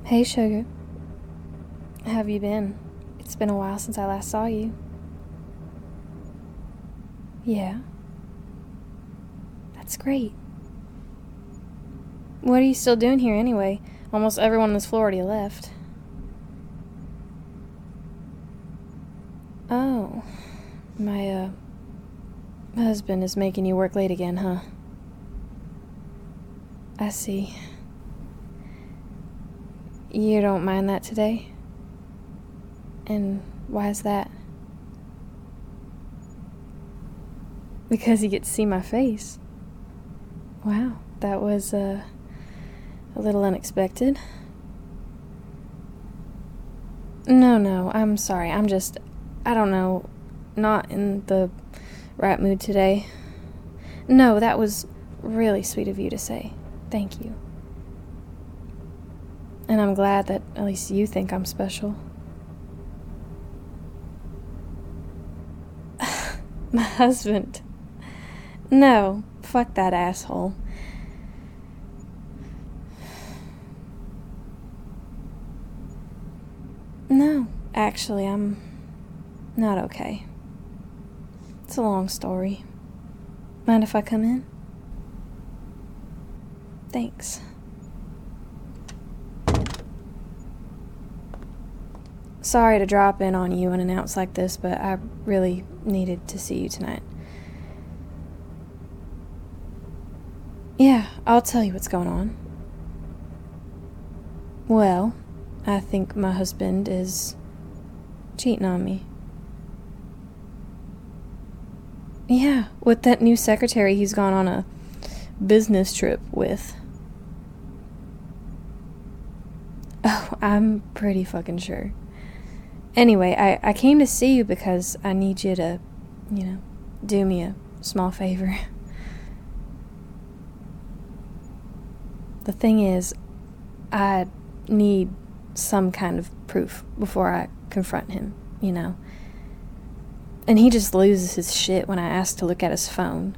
Hey, sugar. How have you been? It's been a while since I last saw you. Yeah. That's great. What are you still doing here anyway? Almost everyone on this floor already left. Oh. My husband is making you work late again, huh? I see. You don't mind that today? And why is that? Because you get to see my face. Wow, that was a little unexpected. No, I'm sorry. I don't know, not in the right mood today. No, that was really sweet of you to say. Thank you. And I'm glad that at least you think I'm special. My husband. No, fuck that asshole. No, actually, I'm not okay. It's a long story. Mind if I come in? Thanks. Sorry to drop in on you unannounced like this, but I really needed to see you tonight. Yeah, I'll tell you what's going on. Well, I think my husband is cheating on me. Yeah, with that new secretary he's gone on a business trip with. Oh, I'm pretty fucking sure. Anyway, I came to see you because I need you to, do me a small favor. The thing is, I need some kind of proof before I confront him, And he just loses his shit when I ask to look at his phone.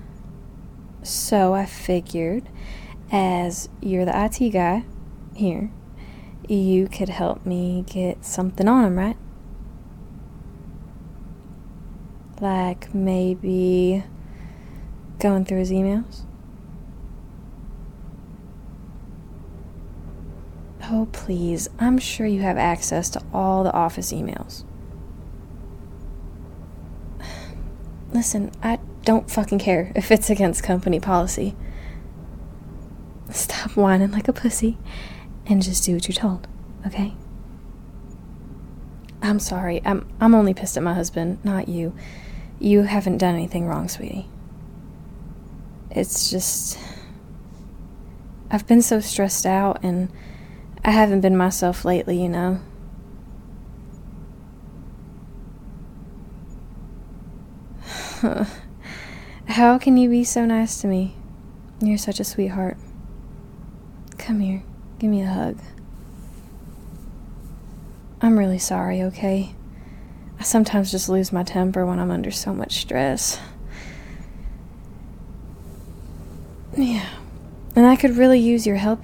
So I figured, as you're the IT guy here, you could help me get something on him, right? Like maybe going through his emails? Oh, please. I'm sure you have access to all the office emails. Listen, I don't fucking care if it's against company policy. Stop whining like a pussy and just do what you're told, okay? I'm sorry. I'm only pissed at my husband, not you. You haven't done anything wrong, sweetie. It's just, I've been so stressed out and I haven't been myself lately, How can you be so nice to me? You're such a sweetheart. Come here, give me a hug. I'm really sorry, okay? I sometimes just lose my temper when I'm under so much stress. Yeah, and I could really use your help,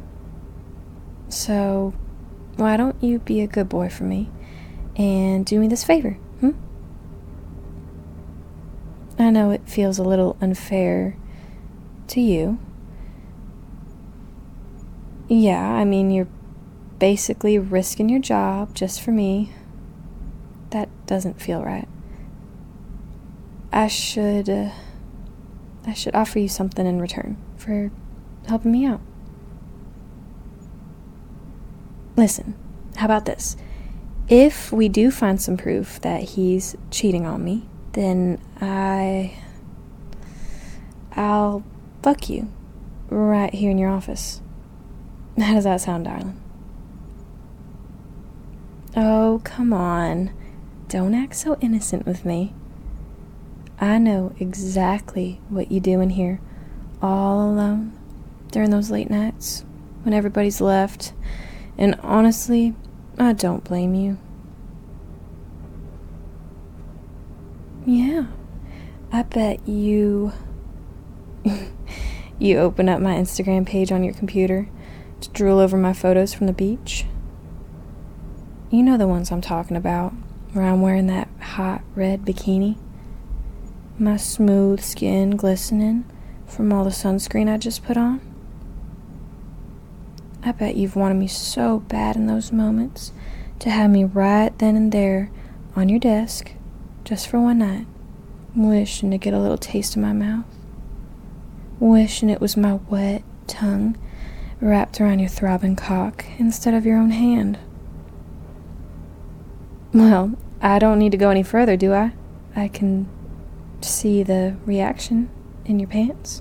So, why don't you be a good boy for me and do me this favor, I know it feels a little unfair to you. Yeah, I mean, you're basically risking your job just for me. That doesn't feel right. I should offer you something in return for helping me out. Listen, how about this? If we do find some proof that he's cheating on me, then I'll fuck you right here in your office. How does that sound, darling? Oh, come on. Don't act so innocent with me. I know exactly what you do in here, all alone, during those late nights, when everybody's left. And honestly, I don't blame you. Yeah, I bet you open up my Instagram page on your computer, to drool over my photos from the beach. You know the ones I'm talking about, where I'm wearing that hot red bikini. My smooth skin glistening from all the sunscreen I just put on. I bet you've wanted me so bad in those moments to have me right then and there on your desk, just for one night, wishing to get a little taste in my mouth. Wishing it was my wet tongue wrapped around your throbbing cock instead of your own hand. Well, I don't need to go any further, do I? I can see the reaction in your pants.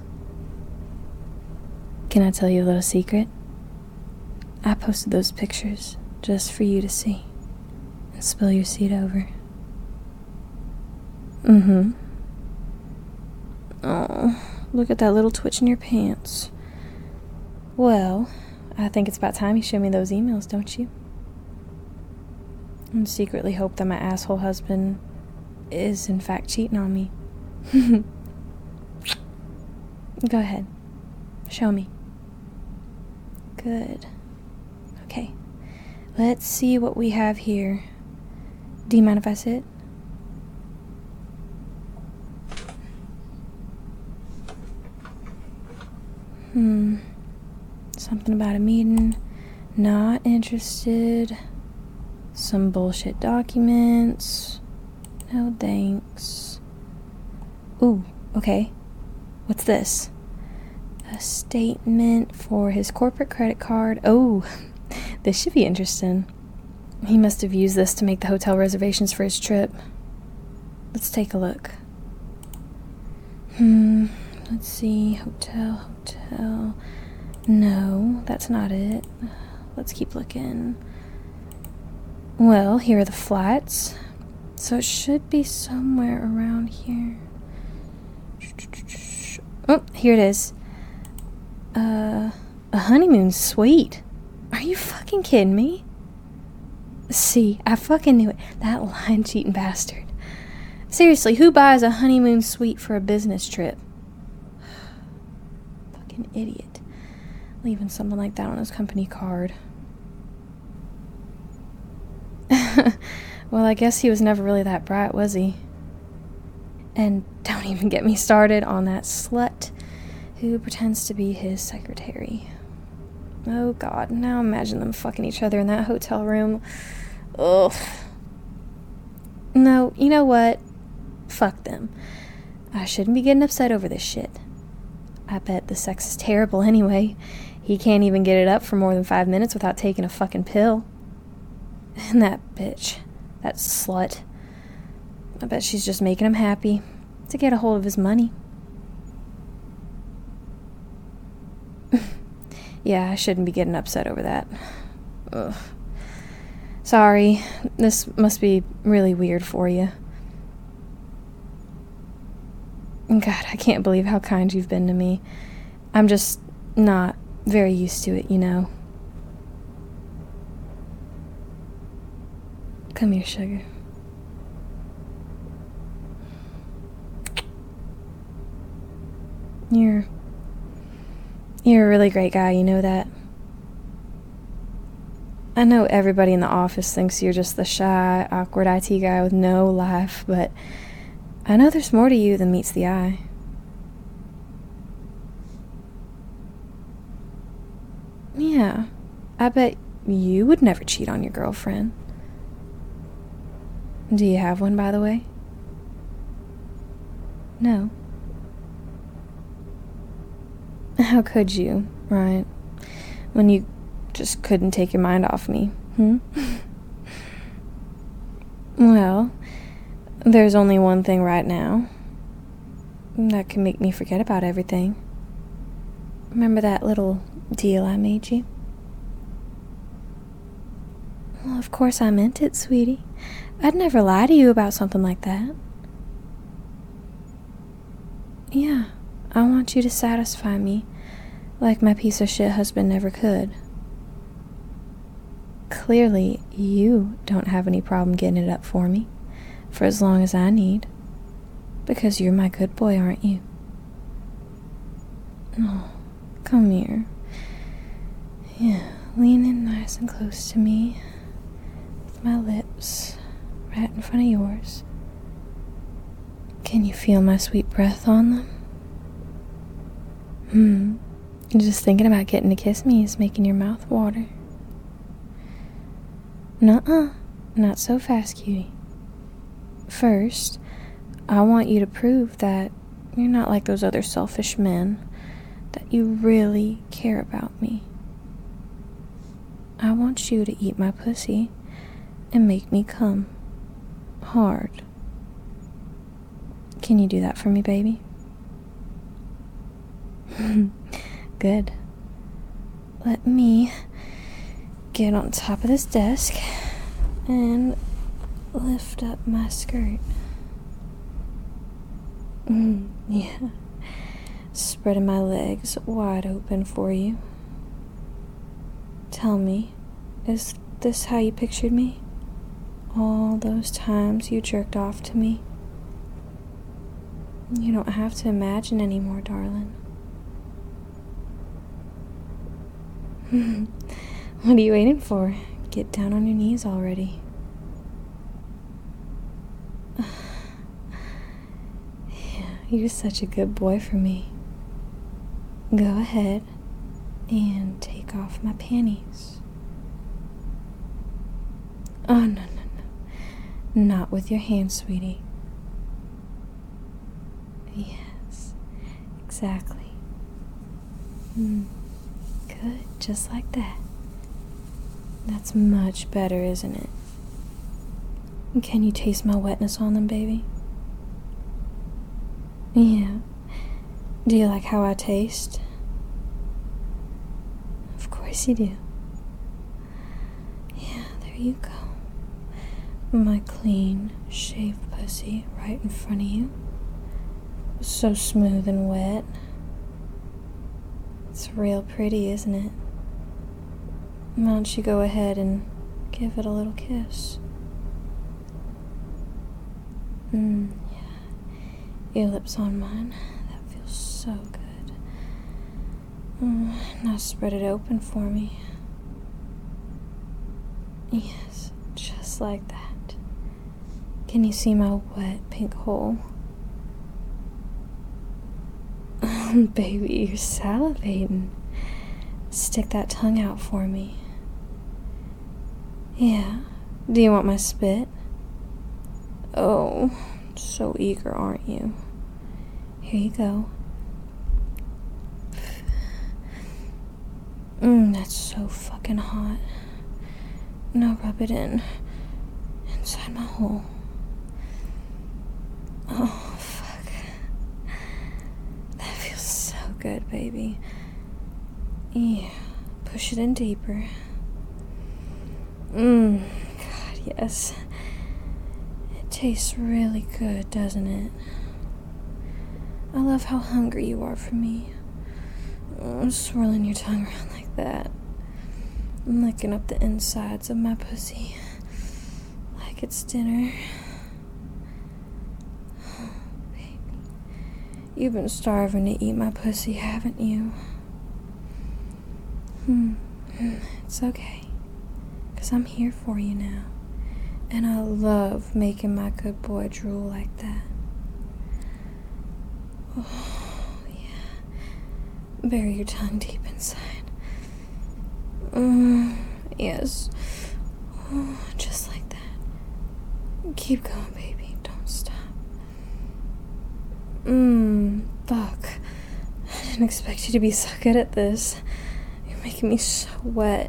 Can I tell you a little secret? I posted those pictures just for you to see and spill your seed over. Oh, look at that little twitch in your pants. Well, I think it's about time you show me those emails, don't you? And secretly hope that my asshole husband is in fact cheating on me. Go ahead. Show me. Good. Okay. Let's see what we have here. Do you mind if I sit? Something about a meeting. Not interested. Some bullshit documents. No thanks. Ooh, okay. What's this? A statement for his corporate credit card. Oh, this should be interesting. He must have used this to make the hotel reservations for his trip. Let's take a look. Let's see. Hotel. No, that's not it. Let's keep looking. Well, here are the flights. So it should be somewhere around here. Oh, here it is. A honeymoon suite. Are you fucking kidding me? See, I fucking knew it. That lying, cheating bastard. Seriously, who buys a honeymoon suite for a business trip? Fucking idiot. Leaving something like that on his company card. Well, I guess he was never really that bright, was he? And don't even get me started on that slut who pretends to be his secretary. Oh God, now imagine them fucking each other in that hotel room. Ugh. No, you know what? Fuck them. I shouldn't be getting upset over this shit. I bet the sex is terrible anyway. He can't even get it up for more than 5 minutes without taking a fucking pill. And that bitch, that slut, I bet she's just making him happy to get a hold of his money. Yeah, I shouldn't be getting upset over that. Ugh. Sorry, this must be really weird for you. God, I can't believe how kind you've been to me. I'm just not very used to it, you know. Come here, sugar. You're a really great guy, you know that? I know everybody in the office thinks you're just the shy, awkward IT guy with no life, but I know there's more to you than meets the eye. Yeah, I bet you would never cheat on your girlfriend. Do you have one, by the way? No. How could you, right? When you just couldn't take your mind off me, Well, there's only one thing right now that can make me forget about everything. Remember that little deal I made you? Well, of course I meant it, sweetie. I'd never lie to you about something like that. Yeah, I want you to satisfy me like my piece of shit husband never could. Clearly, you don't have any problem getting it up for me for as long as I need, because you're my good boy, aren't you? Oh, come here. Yeah, lean in nice and close to me with my lips right in front of yours. Can you feel my sweet breath on them? Just thinking about getting to kiss me is making your mouth water. Nuh-uh, not so fast, cutie. First, I want you to prove that you're not like those other selfish men, that you really care about me. I want you to eat my pussy and make me come hard. Can you do that for me, baby? Good. Let me get on top of this desk and lift up my skirt. Yeah. Spreading my legs wide open for you. Tell me, is this how you pictured me? All those times you jerked off to me? You don't have to imagine anymore, darling. What are you waiting for? Get down on your knees already. Yeah, you're such a good boy for me. Go ahead and take off my panties. Oh, no. Not with your hands, sweetie. Yes, exactly. Good, just like that. That's much better, isn't it? Can you taste my wetness on them, baby? Yeah. Do you like how I taste? Of course you do. Yeah, there you go. My clean, shaved pussy right in front of you. So smooth and wet. It's real pretty, isn't it? Why don't you go ahead and give it a little kiss? Yeah. Your lips on mine. That feels so good. Now spread it open for me. Yes, just like that. Can you see my wet pink hole? Baby, you're salivating. Stick that tongue out for me. Yeah. Do you want my spit? Oh, so eager, aren't you? Here you go. That's so fucking hot. Now rub it inside my hole. Oh, fuck. That feels so good, baby. Yeah, push it in deeper. God, yes. It tastes really good, doesn't it? I love how hungry you are for me. Swirling your tongue around like that. And licking up the insides of my pussy. Like it's dinner. Oh, baby. You've been starving to eat my pussy, haven't you? It's okay. 'Cause I'm here for you now. And I love making my good boy drool like that. Oh, yeah. Bury your tongue deep inside. Yes. Oh, just like that. Keep going, baby. Don't stop. Fuck. I didn't expect you to be so good at this. You're making me so wet.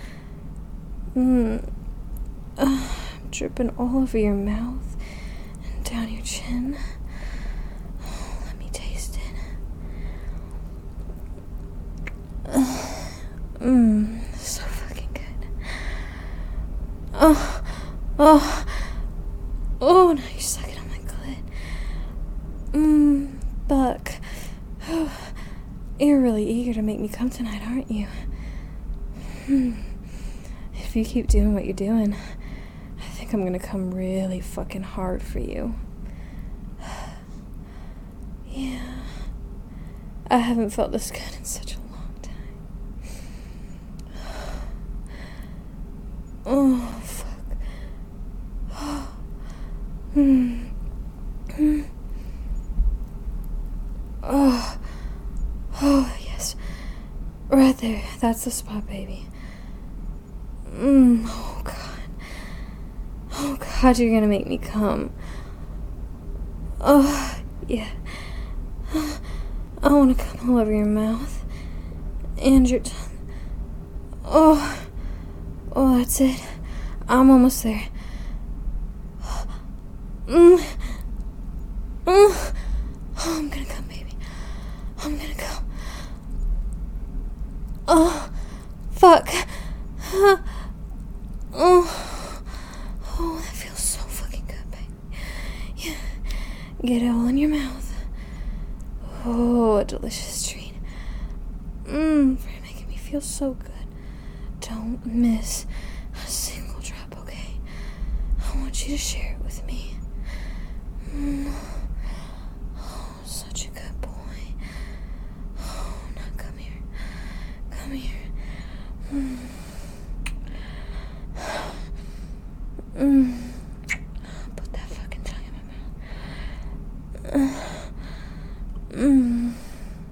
I'm dripping all over your mouth and down your chin. Oh, let me taste it. So fucking good. Oh, now you're sucking on my clit. Fuck. You're really eager to make me come tonight, aren't you? If you keep doing what you're doing, I think I'm gonna come really fucking hard for you. Yeah. I haven't felt this good in such a long time. Oh, fuck. Oh, yes. Right there. That's the spot, baby. Oh, God. Oh, God, you're gonna make me come. Oh, yeah. I wanna come all over your mouth. And your tongue. Oh, that's it. I'm almost there. Oh, I'm gonna come, baby. I'm gonna come. Oh, fuck. Oh, that feels so fucking good, baby. Yeah. Get it all in your mouth. Oh, a delicious treat. For making me feel so good. Don't miss a single drop, okay? I want you to share it with me. Oh, such a good boy. Oh, now come here. Come here. Put that fucking tongue in my mouth.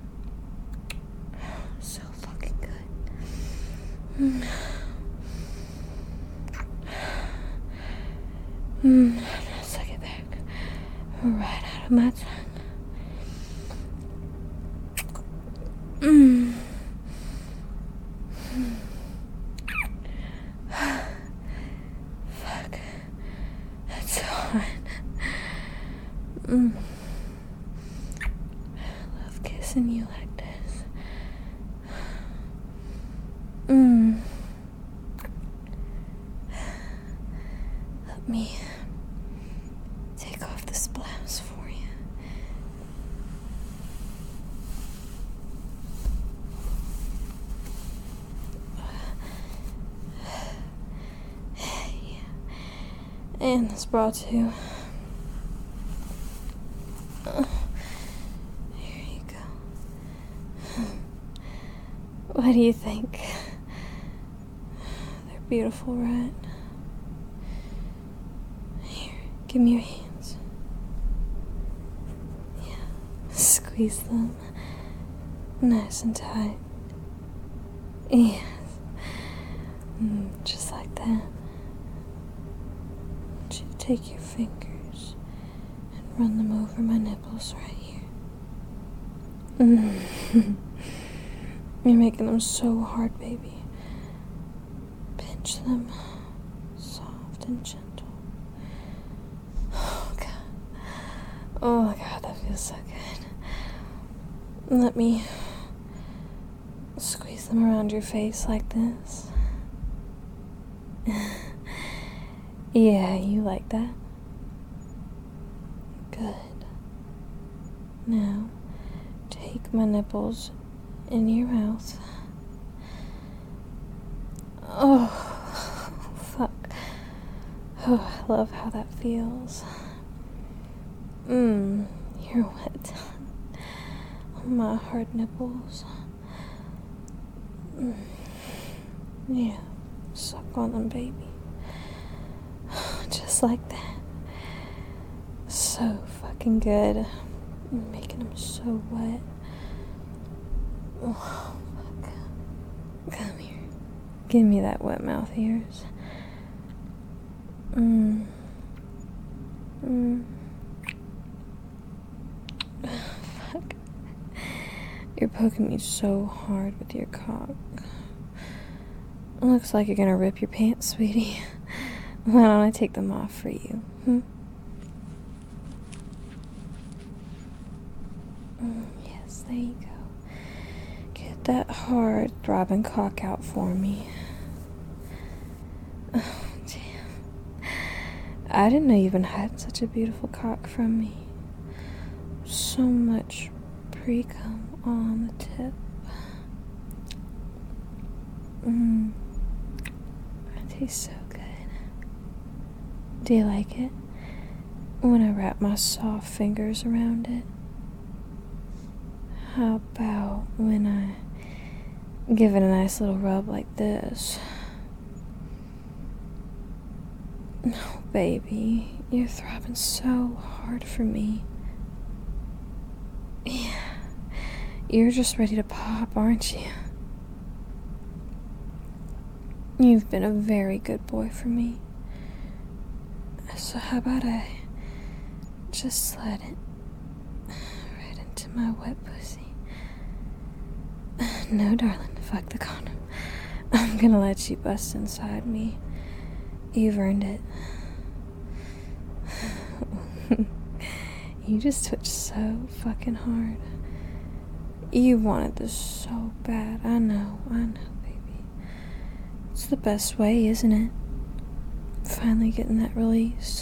So fucking good. Now suck it back. Right out of my tongue. Fuck. That's so hot. I love kissing you like this. Let me take off this blouse for you. And this bra too. Here you go. What do you think? They're beautiful, right? Here, give me your hands. Yeah, squeeze them nice and tight. Yes, just like that. Take your fingers and run them over my nipples right here. You're making them so hard, baby. Pinch them soft and gentle. Oh, God. Oh, my God, that feels so good. Let me squeeze them around your face like this. Yeah, you like that? Good. Now, take my nipples in your mouth. Oh, fuck. Oh, I love how that feels. You're wet on my hard nipples. Yeah, suck on them, baby. Just like that. So fucking good. I'm making them so wet. Oh, fuck. Come here. Give me that wet mouth of yours. Fuck. You're poking me so hard with your cock. Looks like you're gonna rip your pants, sweetie. Why don't I take them off for you? Yes, there you go. Get that hard, throbbing cock out for me. Oh, damn. I didn't know you even had such a beautiful cock from me. So much pre-cum on the tip. It tastes so good. Do you like it? When I wrap my soft fingers around it? How about when I give it a nice little rub like this? No, baby, you're throbbing so hard for me. Yeah, you're just ready to pop, aren't you? You've been a very good boy for me. So how about I just slide it right into my wet pussy? No, darling, fuck the condom. I'm gonna let you bust inside me. You've earned it. You just twitched so fucking hard. You wanted this so bad. I know, baby. It's the best way, isn't it? Finally getting that release.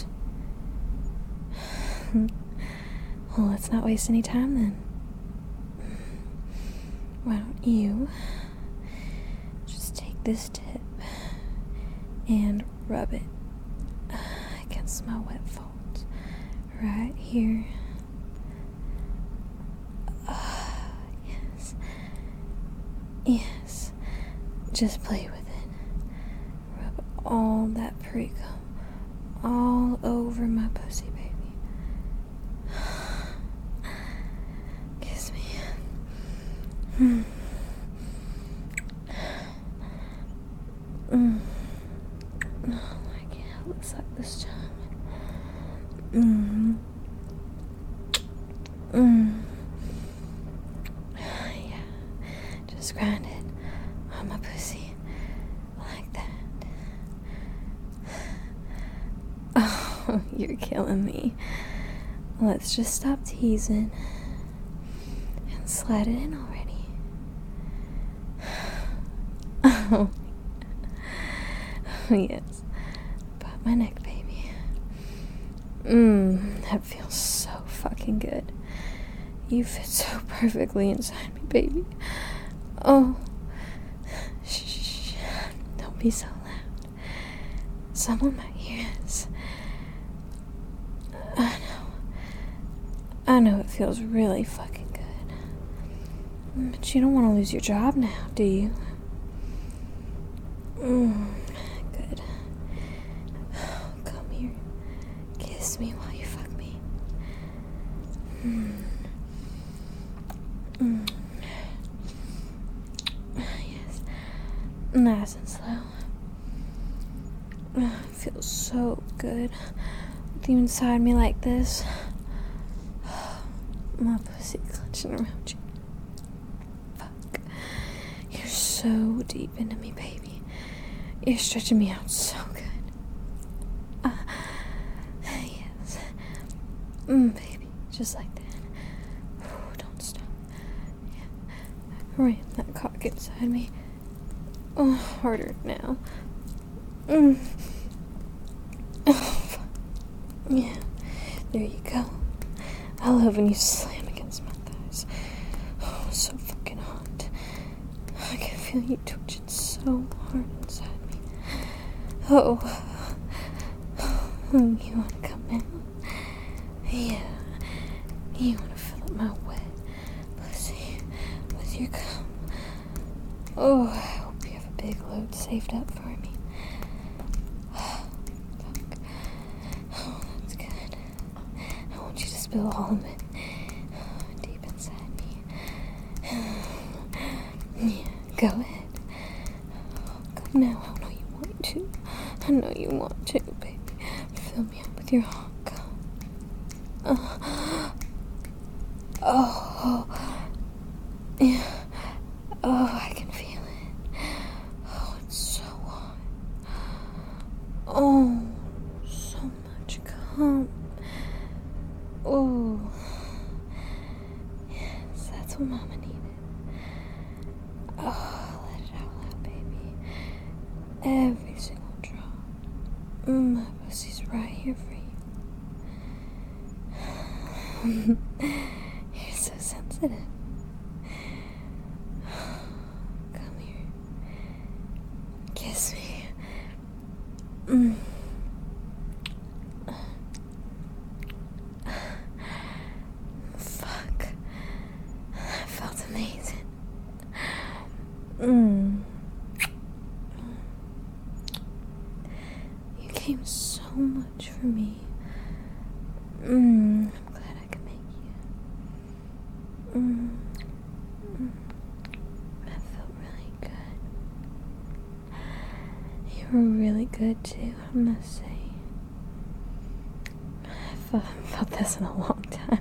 Well, let's not waste any time then. Why don't you just take this tip and rub it against my wet folds right here. Yes, just play with it. Rub all that pre-cum all over my pussy, baby. Kiss me. Oh, I can't help it suck this time. Yeah, just grind it on my pussy like that. Oh, you're killing me. Let's just stop teasing and slide it in already. Oh, yes. Pop my neck, baby. That feels so fucking good. You fit so perfectly inside me, baby. Oh, shh, don't be so loud. Someone might hear us. I know it feels really fucking good. But you don't want to lose your job now, do you? Good. Come here. Kiss me while you fuck me. Yes. Nice and slow. It feels so good with you inside me like this. My pussy clutching around you. Fuck. You're so deep into me, baby. You're stretching me out so good. Yes. Baby, just like that. Don't stop. Yeah. Ram that cock inside me. Oh, harder now. Oh, fuck. Yeah. There you go. I love when you slam against my thighs. Oh, so fucking hot. I can feel you twitching so hard inside me. Oh. You wanna come in? Yeah. You wanna fill up my wet pussy with your cum. Oh, I hope you have a big load saved up for me. Fuck. Oh, that's good. I want you to spill all of it deep inside me. Yeah, go ahead. Go now. I know you want to. I know you want to, baby. Fill me up with your hot cum. Oh. Yeah. Oh, I can feel it. Oh, it's so hot. Oh, so much cum. Oh. Yes, that's what Mama needed. Oh, let it out loud, baby. Every single drop. My pussy's right here for you. You're so sensitive. Come here. Kiss me. Fuck. That felt amazing. You came so for me. I'm glad I could make you. That felt really good. You were really good too, I must say. I haven't felt this in a long time.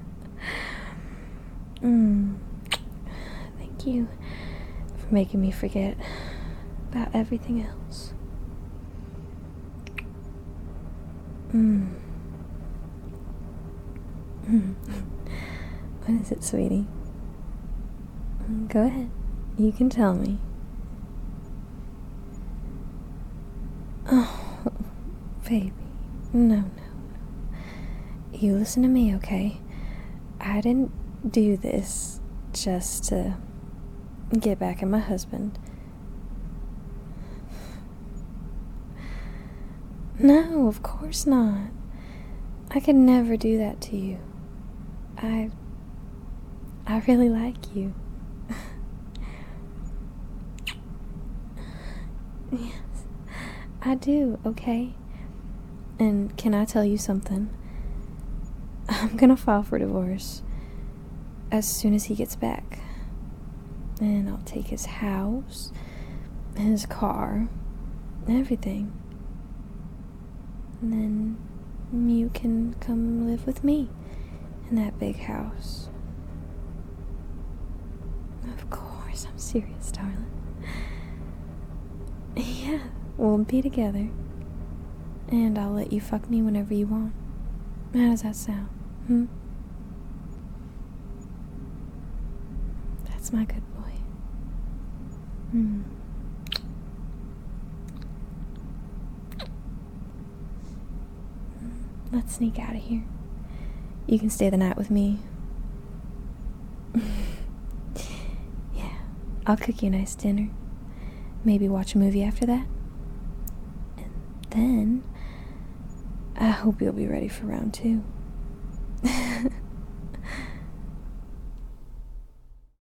Thank you for making me forget about everything else. What is it, sweetie? Go ahead. You can tell me. Oh, baby. No. You listen to me, okay? I didn't do this just to get back at my husband. No, of course not. I could never do that to you. I really like you. Yes, I do, okay? And can I tell you something? I'm gonna file for divorce as soon as he gets back. And I'll take his house, and his car, and everything. And then you can come live with me in that big house. Of course, I'm serious, darling. Yeah, we'll be together. And I'll let you fuck me whenever you want. How does that sound? That's my good boy. Let's sneak out of here. You can stay the night with me. Yeah, I'll cook you a nice dinner. Maybe watch a movie after that. And then I hope you'll be ready for round 2.